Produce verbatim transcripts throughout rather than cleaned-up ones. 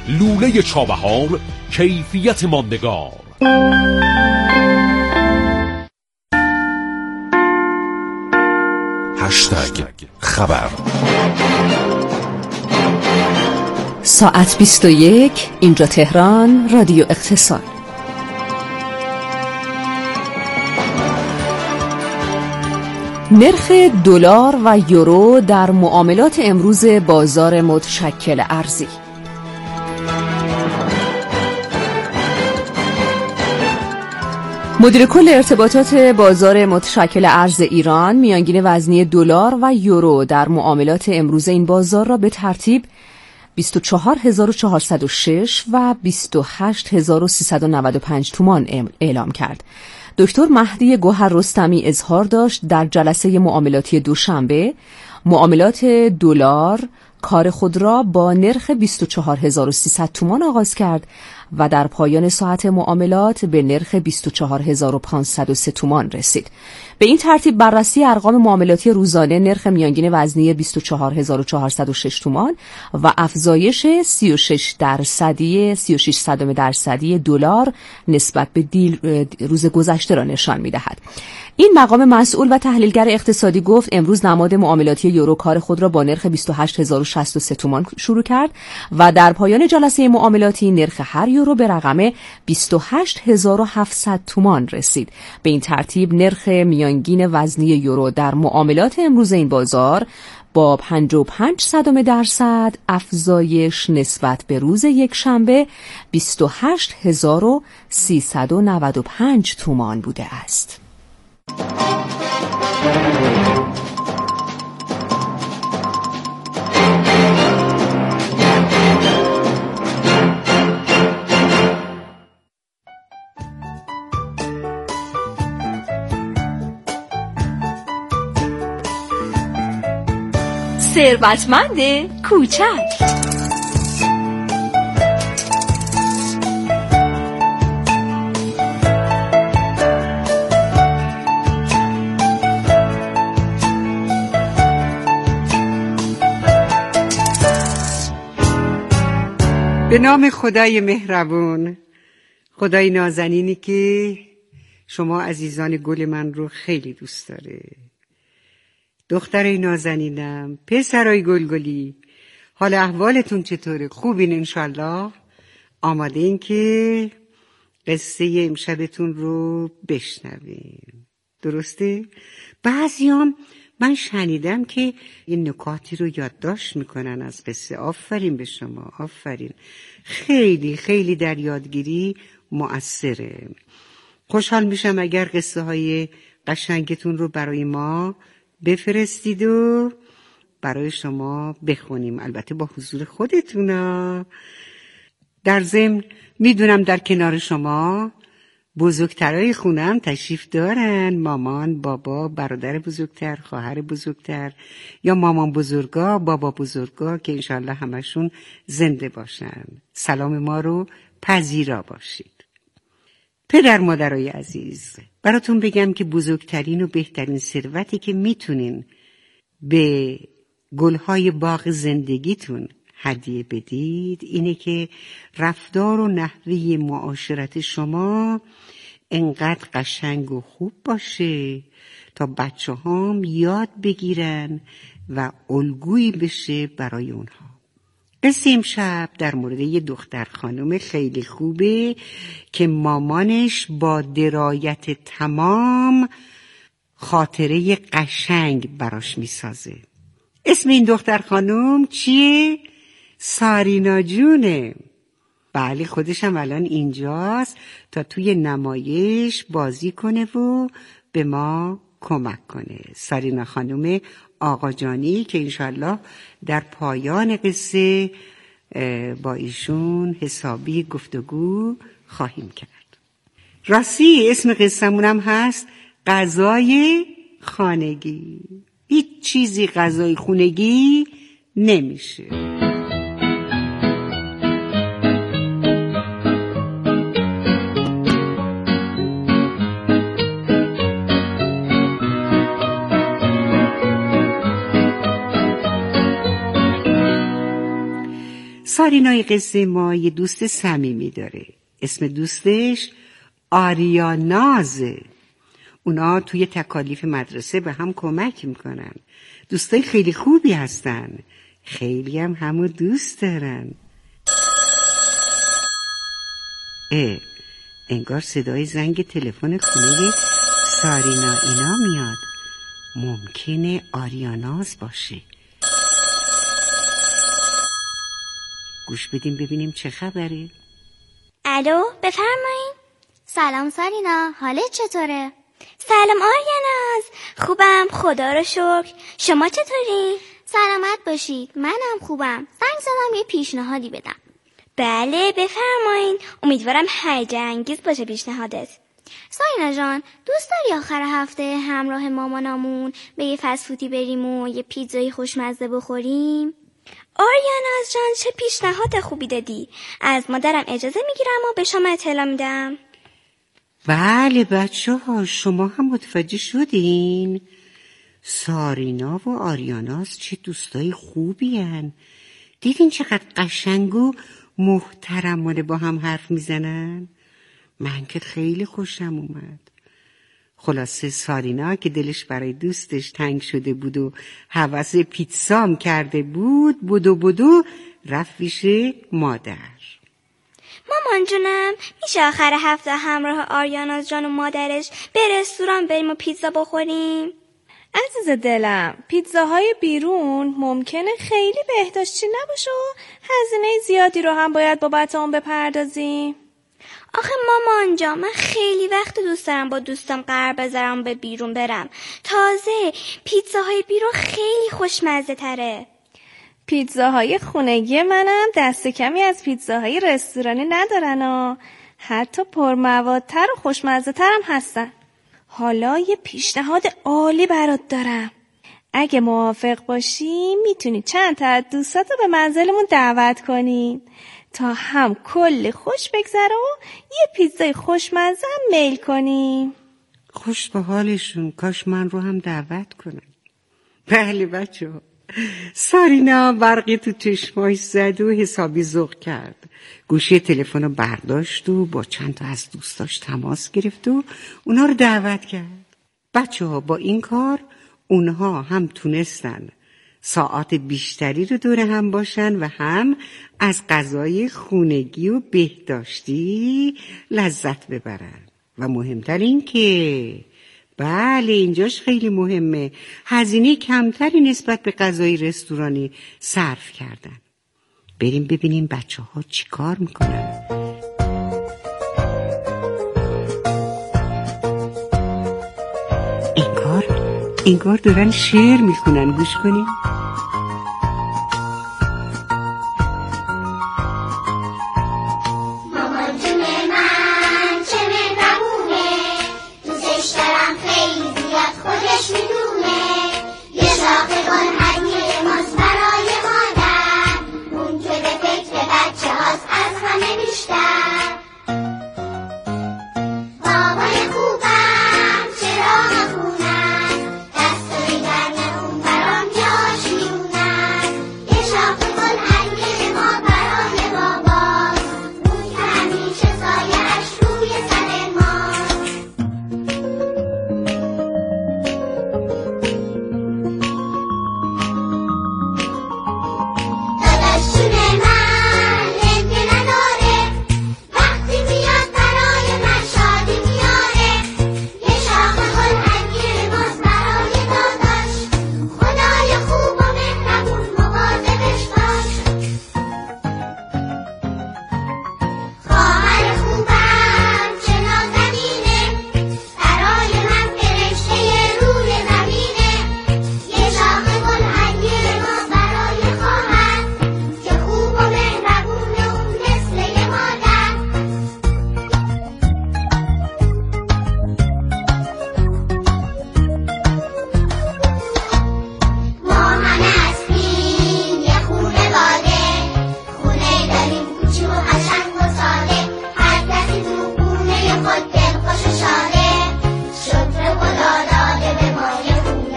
لوله چابهار، کیفیت ماندگار. هشتگ خبر. ساعت بیست و یک، اینجا تهران، رادیو اقتصاد. نرخ دلار و یورو در معاملات امروز بازار متشکل ارزی. مدیر کل ارتباطات بازار متشکل ارز ایران میانگین وزنی دلار و یورو در معاملات امروز این بازار را به ترتیب بیست و چهار هزار و چهارصد و شش و بیست و هشت هزار و سیصد و نود و پنج تومان اعلام کرد. دکتر مهدی گوهر رستمی اظهار داشت در جلسه معاملاتی دوشنبه معاملات دلار کار خود را با نرخ بیست و چهار هزار و سیصد تومان آغاز کرد و در پایان ساعت معاملات به نرخ بیست و چهار هزار و پانصد و سه تومان رسید. به این ترتیب بررسی ارقام معاملاتی روزانه نرخ میانگین وزنی بیست و چهار هزار و چهارصد و شش تومان و افزایش سی و شش درصدی سی و شش صدم درصدی دلار نسبت به دیل روز گذشته را نشان می‌دهد. این مقام مسئول و تحلیلگر اقتصادی گفت امروز نماد معاملاتی یورو کار خود را با نرخ بیست و هشت هزار و شصت و سه تومان شروع کرد و در پایان جلسه معاملاتی نرخ هر یورو به رقم بیست و هشت هزار و هفتصد تومان رسید. به این ترتیب نرخ میانگین وزنی یورو در معاملات امروز این بازار با پنجاه و پنج صدم درصد افزایش نسبت به روز یک شنبه بیست و هشت هزار و سیصد و نود و پنج تومان بوده است. ثروتمند کوچک. به نام خدای مهربون، خدای نازنینی که شما عزیزان گل من رو خیلی دوست داره. دخترای نازنینم، پسرای گلگلی، حال احوالتون چطوره؟ خوبین انشالله؟ آماده این که قصه امشبتون رو بشنویم، درسته؟ بعضیام من شنیدم که این نکاتی رو یادداشت میکنن از قصه. آفرین به شما، آفرین. خیلی خیلی در یادگیری مؤثره. خوشحال میشم اگر قصه های قشنگتون رو برای ما بفرستید و برای شما بخونیم، البته با حضور خودتونا. در ضمن میدونم در کنار شما بزرگترای خونم تشریف دارن، مامان، بابا، برادر بزرگتر، خواهر بزرگتر، یا مامان بزرگا، بابا بزرگا که انشالله همشون زنده باشن. سلام ما رو پذیرا باشید. پدر مادرای عزیز، براتون بگم که بزرگترین و بهترین ثروتی که میتونین به گلهای باغ زندگیتون هدیه بدید اینه که رفتار و نحوه معاشرت شما انقدر قشنگ و خوب باشه تا بچه هام یاد بگیرن و الگویی بشه برای اونها. قصه امشب در مورد یه دختر خانم خیلی خوبه که مامانش با درایت تمام خاطره قشنگ براش میسازه. اسم این دختر خانم چیه؟ سارینا جونه. بله، خودشم الان اینجاست تا توی نمایش بازی کنه و به ما کمک کنه. سارینا خانم آقا جانی که انشالله در پایان قصه با ایشون حسابی گفتگو خواهیم کرد. راستی اسم قصه‌مونم هست غذای خانگی. هیچ چیزی غذای خونگی نمیشه. سارینای قصه ما یه دوست صمیمی داره. اسم دوستش آریانازه. اونا توی تکالیف مدرسه به هم کمک میکنن. دوستای خیلی خوبی هستن. خیلی هم همو دوست دارن. اه انگار صدای زنگ تلفن خونه سارینا اینا میاد. ممکنه آریاناز باشه. گوش بدیم ببینیم چه خبره. الو بفرمایین. سلام سارینا، حالت چطوره؟ سلام آریاناز، خوبم خدا رو شکر. شما چطوری؟ سلامت باشید، منم خوبم. زنگ زدم یه پیشنهادی بدم. بله بفرمایین، امیدوارم هیجان انگیز باشه پیشنهادت. سارینا جان، دوست داری آخر هفته همراه مامانامون به یه فسفودی بریم و یه پیتزای خوشمزه بخوریم؟ آریاناز جان چه پیشنهاد خوبی دادی. از مادرم اجازه میگیرم و به شما اطلاع میدم. بله بچه ها، شما هم متوجه شدین؟ سارینا و آریاناز چه دوستای خوبی هن. دیدین چقدر قشنگ و محترمانه با هم حرف میزنن؟ من که خیلی خوشم اومد. خلاصه سارینا که دلش برای دوستش تنگ شده بود و هوس پیتزام کرده بود، بودو بودو رفت پیش مادر. مامان جونم میشه آخر هفته همراه آریاناز جان و مادرش به رستوران بریم و پیتزا بخوریم؟ عزیز دلم، پیتزاهای بیرون ممکنه خیلی بهداشتی نباشه و هزینه زیادی رو هم باید بابت اون بپردازیم. آخه مامان جان من خیلی وقت دوست دارم با دوستم قرار بذارم به بیرون برم. تازه پیتزاهای بیرون خیلی خوشمزه تره. پیتزاهای خونگی منم دست کمی از پیتزاهای رستورانی ندارن و حتی پرموادتر و خوشمزه ترم هستن. حالا یه پیشنهاد عالی برات دارم. اگه موافق باشی میتونی چند تا از دوستاتو به منزلمون دعوت کنین تا هم کلی خوش بگذره و یه پیتزای خوشمزه هم میل کنیم. خوش به حالشون، کاش من رو هم دعوت کنن. بله بچه ها. سارینا برقی تو چشماش زد و حسابی ذوق کرد. گوشی تلفن رو برداشت و با چند تا از دوستاش تماس گرفت و اونا رو دعوت کرد. بچه ها با این کار اونها هم تونستن ساعات بیشتری رو دور هم باشن و هم از غذای خونگی و بهداشتی لذت ببرن. و مهمتر این که بله اینجاش خیلی مهمه، هزینه کمتری نسبت به غذای رستورانی صرف کردن. بریم ببینیم بچه ها چی کار میکنن. انگار انگار دارن شعر میخونن، گوش کنیم.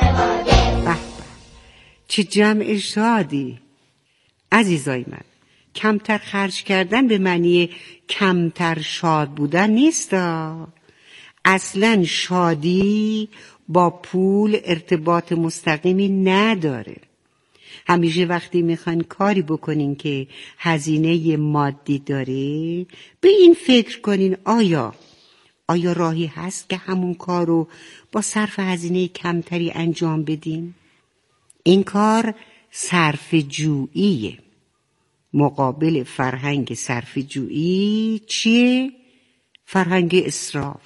چه جمع شادی. عزیزای من، کمتر خرج کردن به معنی کمتر شاد بودن نیست. اصلا شادی با پول ارتباط مستقیمی نداره. همیشه وقتی میخواین کاری بکنین که هزینه مادی داره، به این فکر کنین آیا آیا راهی هست که همون کار رو با صرف هزینه کمتری انجام بدین؟ این کار صرف جوییه. مقابل فرهنگ صرف جویی چیه؟ فرهنگ اسراف.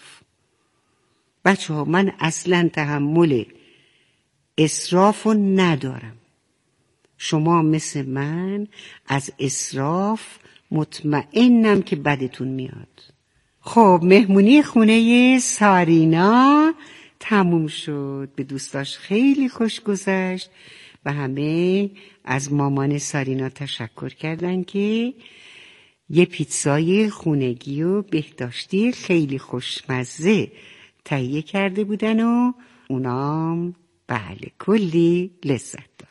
بچه ها، من اصلا تحمل اسراف رو ندارم. شما مثل من از اسراف مطمئنم که بدتون میاد. خب مهمونی خونه سارینا تموم شد. به دوستاش خیلی خوش گذشت و همه از مامان سارینا تشکر کردن که یه پیتزای خونگی و بهداشتی خیلی خوشمزه تهیه کرده بودن و اونام بله کلی لذت داد.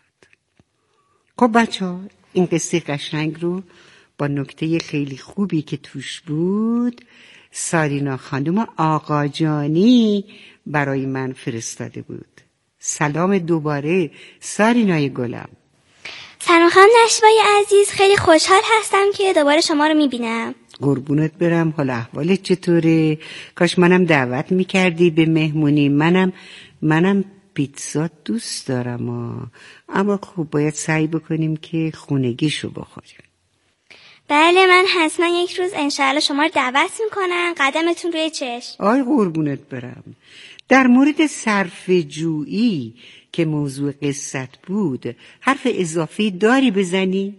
خب بچه ها، این قصه قشنگ رو با نکته خیلی خوبی که توش بود سارینا خانم آقاجانی برای من فرستاده بود. سلام دوباره سارینای گلم. سلام خانم نشوای عزیز، خیلی خوشحال هستم که دوباره شما رو میبینم. قربونت برم. حال احوالت چطوره؟ کاش منم دعوت میکردی به مهمونی. منم منم پیتزا دوست دارم آه. اما خوب باید سعی بکنیم که خونگیشو بخوریم. بله، من حتما یک روز انشاءالله شما رو دعوت میکنم. قدمتون روی چشم. آی قربونت برم. در مورد صرف جویی که موضوع قصت بود حرف اضافی داری بزنی؟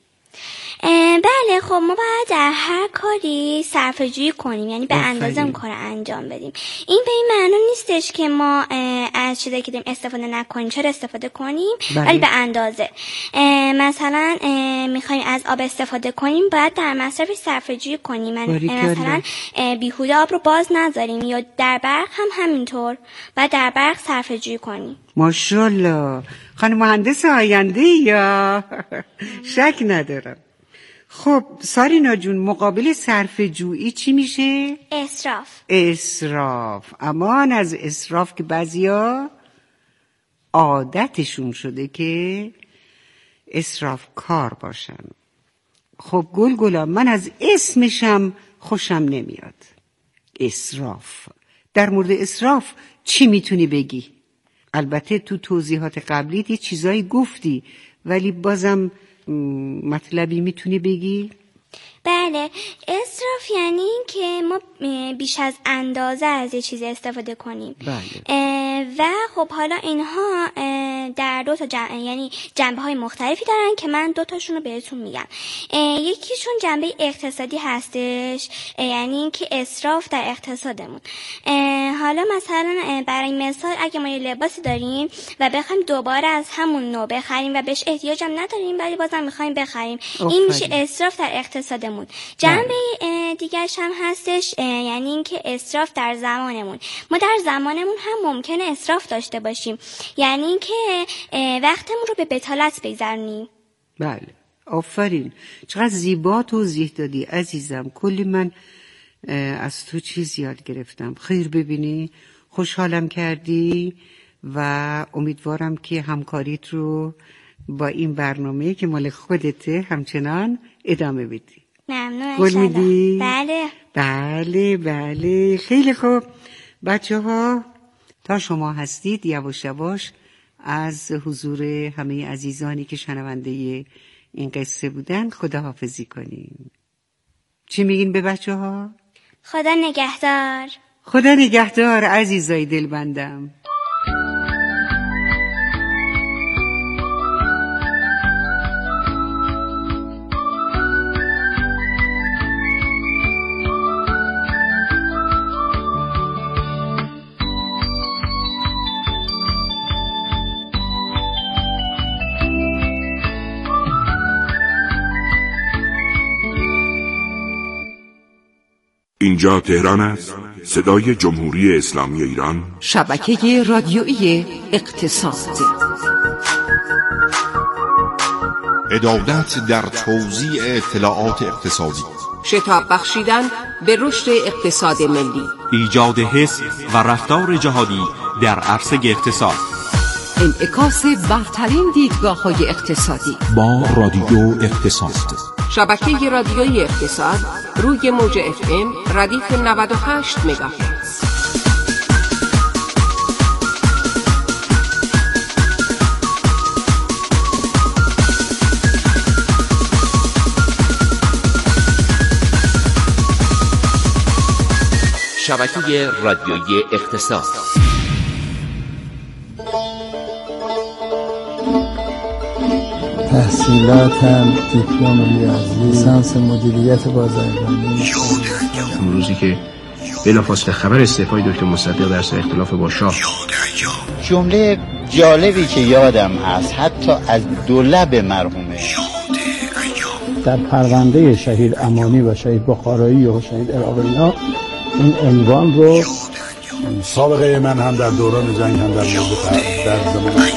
بله، خب ما باید در هر کاری صرفه جویی کنیم، یعنی به اندازه اون کار انجام بدیم. این به این معنی نیستش که ما از چیزایی که داریم استفاده نکنیم. چرا استفاده کنیم؟ ولی به اندازه. مثلا میخوایم از آب استفاده کنیم، باید در مصرفی صرفه جویی کنیم. مثلا بیهوده آب رو باز نذاریم، یا در برق هم همینطور باید در برق صرفه جویی کنیم. ماشاءالله، خانم مهندس آینده یا شک ندارم. خب سارینا جون، مقابل صرف جویی چی میشه؟ اسراف. اسراف. امان از اسراف که بعضیا عادتشون شده که اسراف کار باشن. خب گل گلا، من از اسمشم خوشم نمیاد. اسراف. در مورد اسراف چی میتونی بگی؟ البته تو توضیحات قبلی یه چیزایی گفتی، ولی بازم مطلبی میتونی بگی؟ بله، اسراف یعنی این که ما بیش از اندازه از یه چیز استفاده کنیم. بله. و خب حالا اینها در دو تا جنبه، یعنی جنبه های مختلفی دارن که من دو تاشون رو بهتون میگم. یکیشون جنبه اقتصادی هستش، یعنی این که اسراف در اقتصادمون. حالا مثلا برای مثال اگه ما یه لباسی داریم و بخوایم دوباره از همون نوع بخریم و بهش احتیاج هم نداریم ولی بازم میخوایم بخریم، این میشه اسراف در اقتصادمون. جنبه دیگرش هم هستش، یعنی این که اسراف در زمانمون. ما در زمانمون هم ممکنه اسراف داشته باشیم، یعنی این که وقتمون رو به بطالت بگذرونیم. بله، آفرین. چقدر زیبا توضیح دادی عزیزم. کلی من از تو چیز یاد گرفتم. خیر ببینی، خوشحالم کردی و امیدوارم که همکاریت رو با این برنامه که مال خودته همچنان ادامه بدی. ممنون. گل میدی؟ بله بله بله. خیلی خوب بچه ها، تا شما هستید یواش یواش از حضور همه عزیزانی که شنونده این قصه بودن خداحافظی کنیم. چی میگین به بچه ها؟ خدا نگهدار. خدا نگهدار عزیزای دلبندم. اینجا تهران است، صدای جمهوری اسلامی ایران، شبکه رادیویی اقتصاد. عدالت در توزیع اطلاعات اقتصادی، شتاب بخشیدن به رشد اقتصاد ملی، ایجاد حس و رفتار جهادی در عرصه اقتصاد، انعکاس برترین دیدگاه‌های اقتصادی با رادیو اقتصاد. شبکه رادیویی اقتصاد روی موج اف ام ردیف نود و هشت مگاهرتز. شبکه رادیویی اقتصاد. تحصیلاتم دیپلم ریاضی، لیسانس مدیریت بازرگانی. اون روزی که بلافاصله خبر استعفای دکتر مصدق در سر اختلاف با شاه، جمله جالبی که یادم هست حتی از دو لب مرحومه، در پرونده شهید امانی و شهید بخارایی و شهید عراقی‌ها این عنوان رو سابقه من هم در دوران جنگ هم در مورد در زمان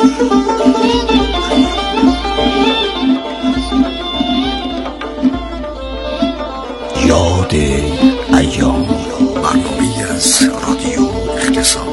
یاد ایام، برنامه‌ای از رادیو اقتصاد.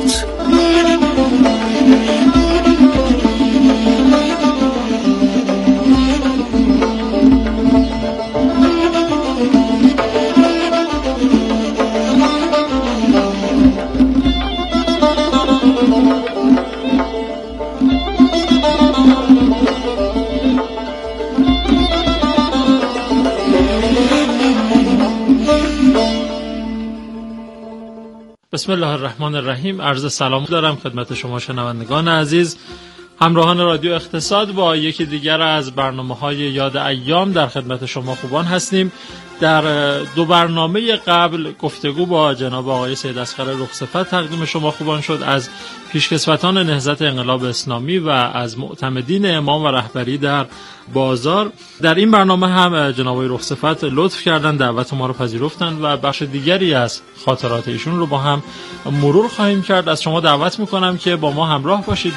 بسم الله الرحمن الرحیم. عرض سلام دارم خدمت شما شنوندگان عزیز، همراهان رادیو اقتصاد. با یکی دیگر از برنامه‌های یاد ایام در خدمت شما خوبان هستیم. در دو برنامه قبل گفتگو با جناب آقای سید اصغر رخصفت تقدیم شما خوبان شد از پیشکسوتان نهضت انقلاب اسلامی و از معتمدین امام و رهبری در بازار. در این برنامه هم جناب آقای رخصفت لطف کردن، دعوت ما رو پذیرفتن و بخش دیگری از خاطرات ایشون رو با هم مرور خواهیم کرد. از شما دعوت میکنم که با ما همراه باشید.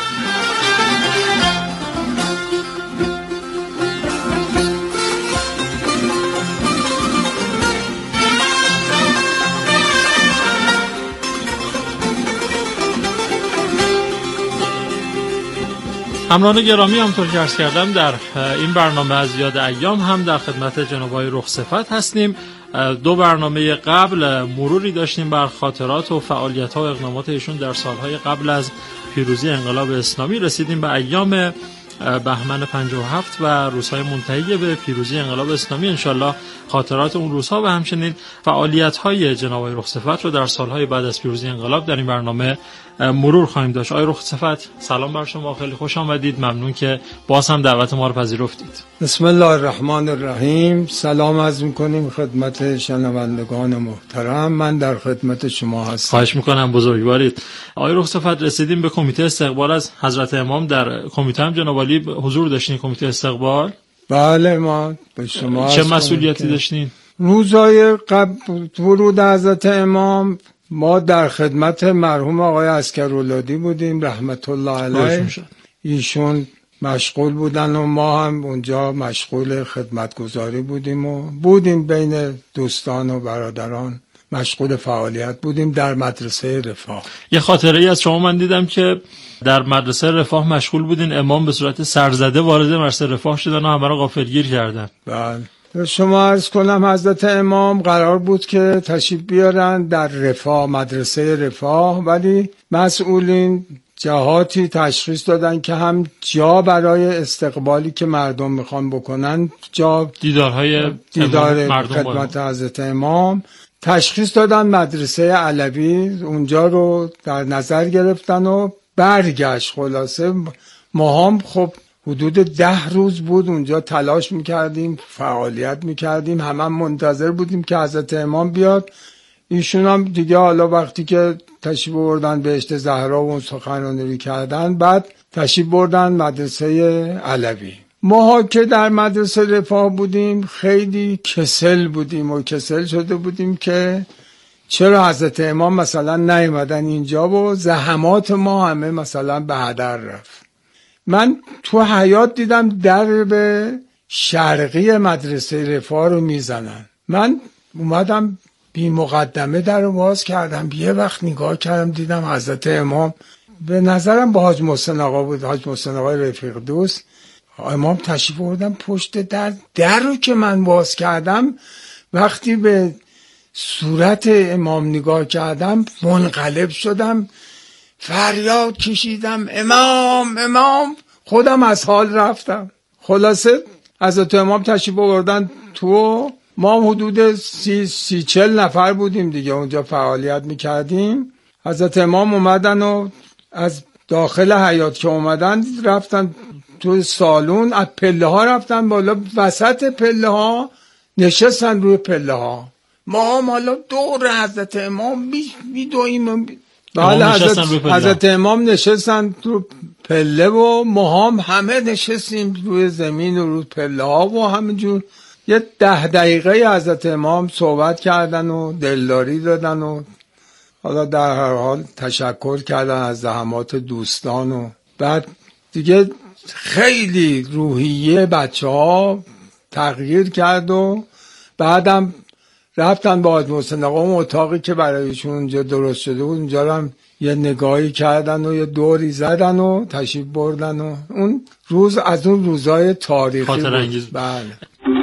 همراهان گرامی، همطور که عرض کردم در این برنامه از یاد ایام هم در خدمت جناب آقای رخصفت هستیم. دو برنامه قبل مروری داشتیم بر خاطرات و فعالیت‌ها و اقدامات ایشون در سالهای قبل از پیروزی انقلاب اسلامی. رسیدیم به ایام بهمن پنجاه و هفت و روزهای منتهی به پیروزی انقلاب اسلامی. انشالله خاطرات اون روزها و همچنین فعالیت‌های جناب آقای رخصفت رو در سالهای بعد از پیروزی انقلاب در این برنامه مرور خواهیم داشت. آقای رخصفت سلام بر شما، خیلی خوش آمدید. ممنون که باز هم دعوت ما رو پذیرفتید. بسم الله الرحمن الرحیم. سلام عرض می‌کنیم خدمت شنوندگان محترم. من در خدمت شما هستم. خواهش می‌کنم، بزرگوارید. آقای رخصفت رسیدیم به کمیته استقبال از حضرت امام. در کمیته هم جناب عالی حضور داشتین؟ کمیته استقبال؟ بله، ما به شما چه مسئولیتی داشتین؟ روزهای قبل ورود حضرت امام ما در خدمت مرحوم آقای عسکراللودی بودیم رحمت الله علیه. ایشون مشغول بودن و ما هم اونجا مشغول خدمتگزاری بودیم و بودیم بین دوستان و برادران مشغول فعالیت بودیم در مدرسه رفاه. یه خاطره ای از شما من دیدم که در مدرسه رفاه مشغول بودین، امام به صورت سرزده وارد مدرسه رفاه شدن و همه را غافلگیر کردن. بله. شما عرض کنم حضرت امام قرار بود که تشریف بیارن در رفاه، مدرسه رفاه، ولی مسئولین جهاتی تشخیص دادن که هم جا برای استقبالی که مردم میخوان بکنن، جا دیدارهای دیدار خدمت حضرت امام تشخیص دادن مدرسه علوی، اونجا رو در نظر گرفتن و برگشت. خلاصه ما هم خب حدود ده روز بود اونجا تلاش میکردیم، فعالیت میکردیم، همه هم منتظر بودیم که حضرت امام بیاد. ایشون هم دیگه حالا وقتی که تشریف بردن بهشت زهرا و اون سخنرانی کردن، بعد تشریف بردن مدرسه علوی. ما که در مدرسه رفاه بودیم خیلی کسل بودیم و کسل شده بودیم که چرا حضرت امام مثلا نیومدن اینجا و زحمات ما همه مثلا به هدر رفت. من تو حیاط دیدم در به شرقی مدرسه رفاه رو میزنن. من اومدم بی مقدمه در رو باز کردم، یه وقت نگاه کردم دیدم حضرت امام، به نظرم با حاج محسن آقا بود، حاج محسن آقا رفیق دوست. امام تشریف آوردن پشت در. در رو که من باز کردم، وقتی به صورت امام نگاه کردم منقلب شدم، فریاد کشیدم امام امام، خودم از حال رفتم. خلاصه حضرت امام تشریف آوردن تو، ما حدود سی, سی چل نفر بودیم دیگه اونجا فعالیت میکردیم. حضرت امام اومدن و از داخل حیاط که اومدن رفتن تو سالون، از پله ها رفتن بالا، وسط پله ها نشستن روی پله ها. ما هم حالا دور حضرت امام می دویم. بله حضرت, حضرت امام نشستن تو پله و ما هم همه نشستیم روی زمین و روی پله ها و همینجور یه ده دقیقه حضرت امام صحبت کردن و دلداری دادن و حالا در هر حال تشکر کردن از زحمات دوستان و بعد دیگه خیلی روحیه بچه ها تغییر کرد و بعدم رفتن با حاج محسن آقا اون اتاقی که برایشون اونجا درست شده بود اونجا هم یه نگاهی کردن و یه دوری زدن و تشریف بردن و اون روز از اون روزای تاریخی خاطر انگیز. بله.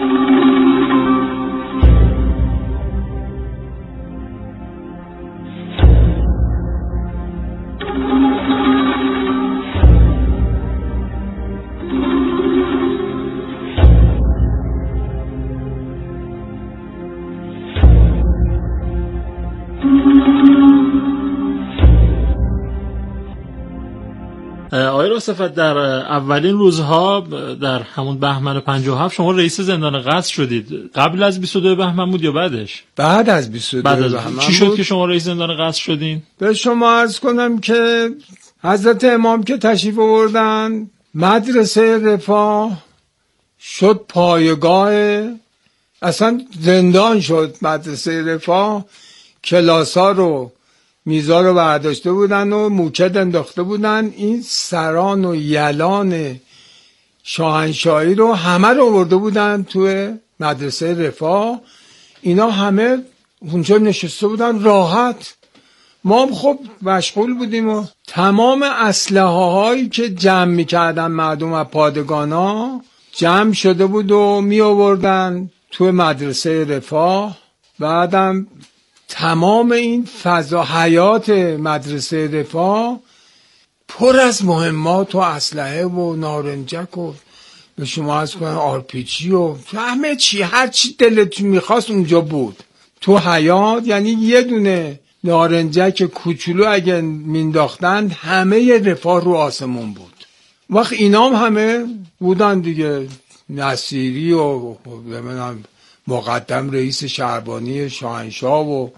آقای رستفت در اولین روزها در همون بهمن پنجاه و هفت شما رئیس زندان قصر شدید. قبل از بیست و دو بهمن بود یا بعدش؟ بعد از بیست و دو بهمن. چی شد که شما رئیس زندان قصر شدین؟ به شما عرض کنم که حضرت امام که تشریف آوردن مدرسه رفاه شد پایگاه، اصلا زندان شد مدرسه رفاه. کلاسا رو میزا رو برداشته بودن و موکد انداخته بودن، این سران و یلان شاهنشاهی رو همه رو آورده بودن توی مدرسه رفاه. اینا همه اونجا نشسته بودن راحت. ما هم خب مشغول بودیم و تمام اسلحه هایی که جمع میکردن مردم و پادگانا جمع شده بود و می آوردن توی مدرسه رفاه. بعدم تمام این فضا حیات مدرسه رفاه پر از مهمات و اسلحه و نارنجک و به شما از کنم آرپیجی و همه چی، هر چی دلتون میخواست اونجا بود تو حیات. یعنی یه دونه نارنجک کوچولو اگه مینداختن همه رفاه رو آسمون بود. وقت اینام همه بودن دیگه، نصیری و بمینم مقدم رئیس شهربانی شاهنشاه و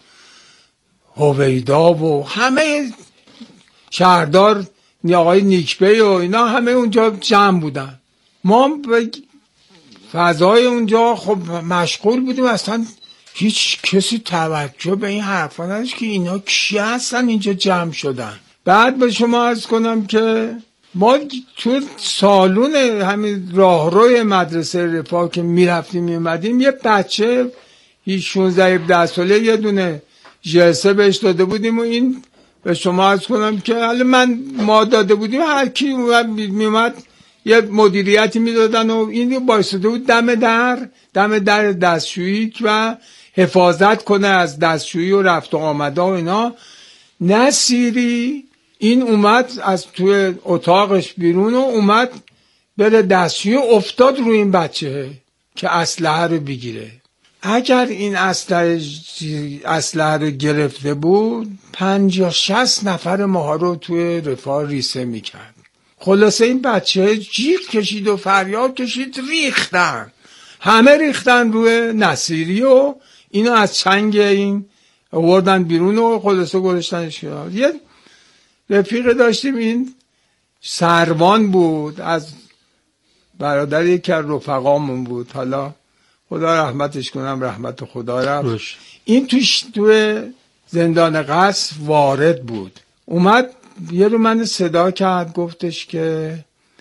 هویدا و همه شهردار آقای نیکبی و اینا همه اونجا جمع بودن. ما به فضای اونجا خب مشغول بودیم، اصلا هیچ کسی توجه به این حرفا نداشت که اینا کی هستن اینجا جمع شدن. بعد به شما عرض کنم که ما تو سالون همین راهروی مدرسه رفاه که میرفتیم میومدیم یه بچه شانزده هفده ساله یه دونه جلسه بهش داده بودیم و این به شما عرض کنم که حالا من ما داده بودیم هر کی میومد یه مدیریتی میدادن و این بایستده بود دم در دم در دستشویی و حفاظت کنه از دستشویی و رفت و آمده و اینا. نصیری این اومد از توی اتاقش بیرون و اومد بره دستشویی، افتاد روی این بچه که اسلحه رو بگیره. اگر این اسلحه اسلحه رو گرفته بود پنجاه شصت نفر ما رو توی رفاه ریسه میکرد. خلاصه این بچه جیغ کشید و فریاد کشید، ریختن، همه ریختن روی نصیری و اینو از چنگ این آوردن بیرون و خلاصه گذاشتنش کنار. یه رفیق داشتیم این سروان بود، از برادر یکی از رفقامون بود، حالا خدا رحمتش کنم، رحمت خدا رفت. این توش توی زندان قصر وارد بود، اومد یه رو من صدا کرد، گفتش که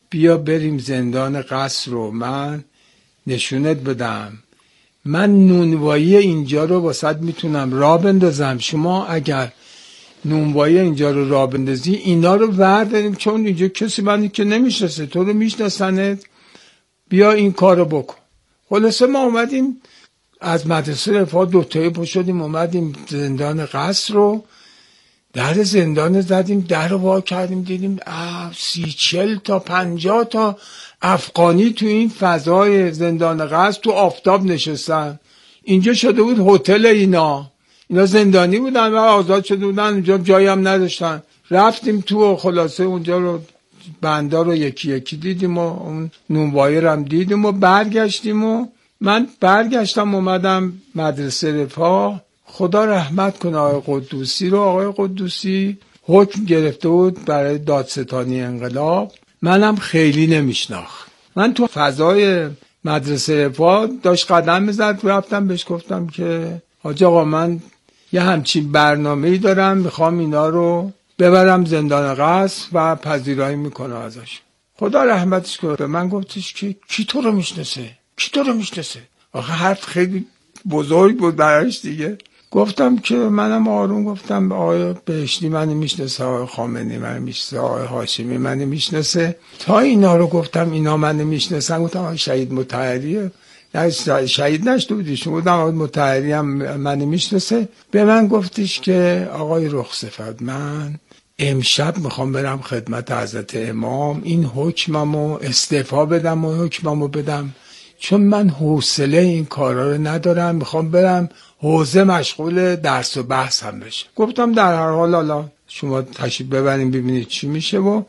بیا بریم زندان قصر رو من نشونت بدم، من نونوایی اینجا رو واسط میتونم راه بندازم، شما اگر نونوایی اینجا رو راه بندازی اینا رو برداریم، چون اینجا کسی منی که نمیشناسه، تو رو میشناسنت، بیا این کار رو بکن. خلاصه ما اومدیم از مدرسه رفاه دوتایی پا شدیم اومدیم زندان قصر رو، در زندان زدیم، در رو وا کردیم، دیدیم سی چل تا پنجاه تا افغانی تو این فضای زندان قصر تو آفتاب نشستن. اینجا شده بود هتل اینا، اینا زندانی بودن و آزاد شده بودن، اینجا جایی هم نداشتن. رفتیم تو و خلاصه اونجا رو بندا رو یکی یکی دیدیم و اون نونوایی رو هم دیدیم و برگشتیم و من برگشتم اومدم مدرسه رفاه. خدا رحمت کنه آقای قدوسی رو. آقای قدوسی حکم گرفته بود برای دادستانی انقلاب، منم خیلی نمیشناخت. من تو فضای مدرسه رفاه داشت قدم میزد، رفتم بهش گفتم که حاج آقا من یه همچین برنامه‌ای دارم، میخوام اینا رو ببرم زندان قصر و پذیرایی میکنه ازش. خدا رحمتش کنه به من گفتش که کی تو رو میشناسه، کی تو رو میشناسه. آخه حرف خیلی بزرگ بود براش دیگه. گفتم که منم آروم گفتم آقای بهشتی منو میشناسه، آقای خامنه‌ای منو میشناسه، آقای هاشمی منو میشناسه. تا اینا رو گفتم اینا منو میشناسن. گفتم آقای شهید مطهریه، نه شهید نشده بودیشون، گفتم آقای مطهری هم منو میشناسه. به من گفتش که آقای رخصفت من امشب میخوام برم خدمت حضرت امام این حکممو استعفا بدم و حکممو بدم، چون من حوصله این کارا رو ندارم، میخوام برم حوزه مشغول درس و بحث هم بشه. گفتم در هر حال حالا شما تشریف ببرین ببینید چی میشه. و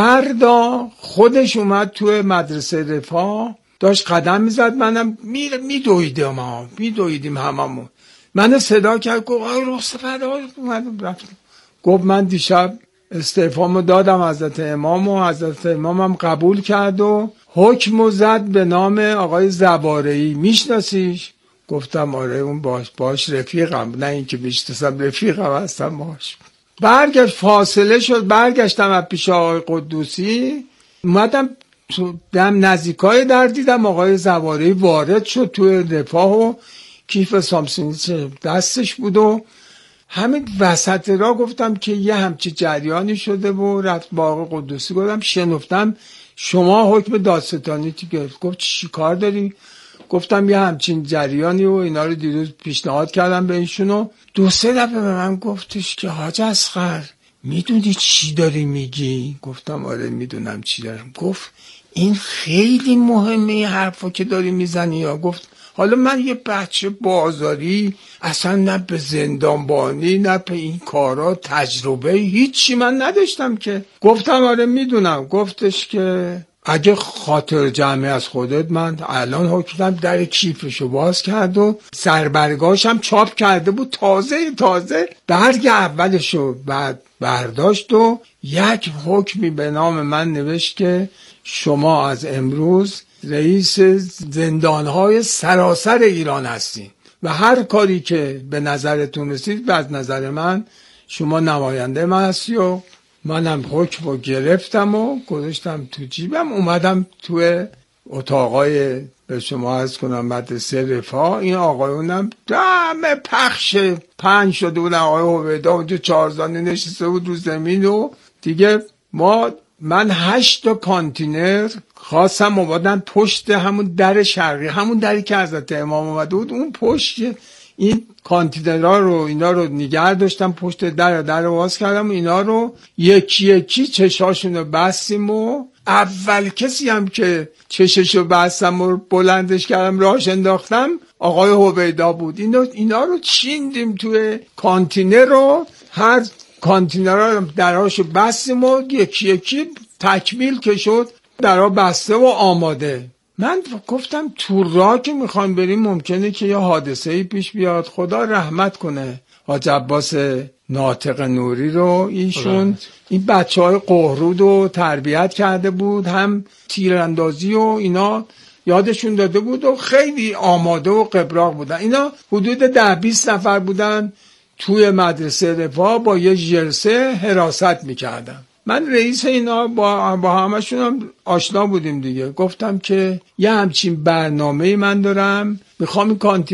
فردا خودش اومد توی مدرسه رفاه داشت قدم میزد، منم میدویدم ما میدویدیم هممون. منو صدا کرد گفت آقای رخصفت اومدم رفتم. گفت من دیشب استعفامو دادم حضرت امام و حضرت امامم قبول کرد و حکمو زد به نام آقای زوارعی، میشناسیش؟ گفتم آره اون باش باش رفیقم، نه اینکه میشناسم، رفیقم هستم باش. برگشت فاصله شد، برگشتم از پیش آقای قدوسی، اومدم تو دم نزدیکای در دیدم آقای زوارعی وارد شد توی رفاه و کیف سامسونی دستش بود و همین وسط را گفتم که یه همچی جریانی شده و رفت با آقای قدوسی گفتم شنفتم شما حکم دادستانی تی گرفت. گفت چی کار داری؟ گفتم یه همچین جریانی و اینا رو دیروز پیشنهاد کردم به ایشونو. دو سه دفعه به من گفتش که حاج اصغر میدونی چی داری میگی؟ گفتم آره میدونم چی دارم. گفت این خیلی مهمه این حرفا که داری میزنی. یا گفت حالا من یه بچه بازاری اصلا نه به زندانبانی نه به این کارا تجربه هیچی من نداشتم که. گفتم آره میدونم. گفتش که اگه خاطر جمعی از خودت من الان حکمم در کیفشو باز کرد و سربرگاشم چاپ کرده بود تازه تازه برگ اولشو بعد برداشت و یک حکمی به نام من نوشت که شما از امروز رئیس زندانهای سراسر ایران هستین و هر کاری که به نظرتون رسید و از نظر من شما نماینده من هستی. و منم حکم رو گرفتم و گذاشتم تو جیبم، اومدم توی اتاقای به شما عرض کنم مدرسه رفاه. این آقایونم دم پخش پنج شده بودن، آقای هویدا اونجا چهارزانه نشسته بود رو زمین و دیگه ما من هشت تا کانتینر خواستم اومدن پشت همون در شرقی، همون دری که حضرت امام اومده بود، اون پشت این کانتینرها رو اینا رو نگه داشتم پشت در در رو باز کردم و اینا رو یکی یکی چشاشون رو بستیم و اول کسی هم که چششو بستم و بلندش کردم راهش انداختم آقای هویدا بود. اینا, اینا رو چیندیم توی کانتینر رو، هر کانتینر رو دراشو بستیم و یکی یکی تکمیل که شد درها بسته و آماده. من گفتم تو راه که میخوایم بریم ممکنه که یه حادثه‌ای پیش بیاد. خدا رحمت کنه حاج عباس ناطق نوری رو، ایشون این بچه های قهرود رو تربیت کرده بود، هم تیراندازی و اینا یادشون داده بود و خیلی آماده و قبراق بودن. اینا حدود ده بیست نفر بودن توی مدرسه رفاه با یه جرسه حراست میکردن. من رئیس اینا با, با همشون هم آشنا بودیم دیگه. گفتم که یه همچین برنامه من دارم، میخوام این کانتین